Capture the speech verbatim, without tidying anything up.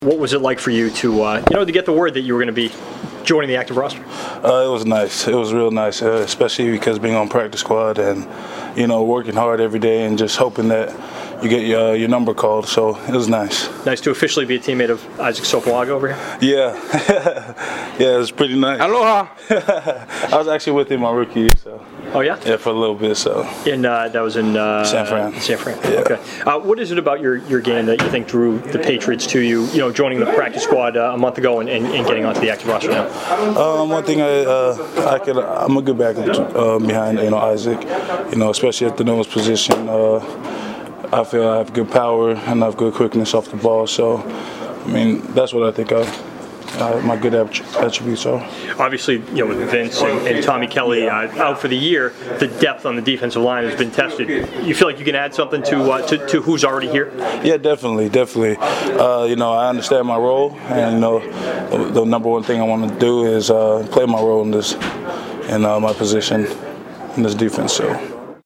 What was it like for you to, uh, you know, to get the word that you were going to be joining the active roster? Uh, it was nice. It was real nice, uh, especially because being on practice squad and, you know, working hard every day and just hoping that you get your, your number called. So it was nice. Nice to officially be a teammate of Isaac Sopoaga over here. Yeah, yeah, it was pretty nice. Aloha. I was actually with him my rookie year, so. Oh yeah. Yeah, for a little bit. So. And uh, that was in uh, San Fran. San Fran. Yeah. Okay. Uh, what is it about your, your game that you think drew the Patriots to you? You know, joining the practice squad uh, a month ago and, and, and getting onto the active roster now. Um, one thing I uh, I could I'm a good backup uh, behind you know Isaac, you know especially at the nose position. Uh, I feel I have good power and I have good quickness off the ball. So, I mean that's what I think of. Uh, my good attributes are. Obviously, you know, with Vince and, and Tommy Kelly uh, out for the year, the depth on the defensive line has been tested. You feel like you can add something to uh, to, to who's already here? Yeah, definitely, definitely. Uh, you know, I understand my role, and you know, the, the number one thing I want to do is uh, play my role in this, in uh, my position in this defense. So.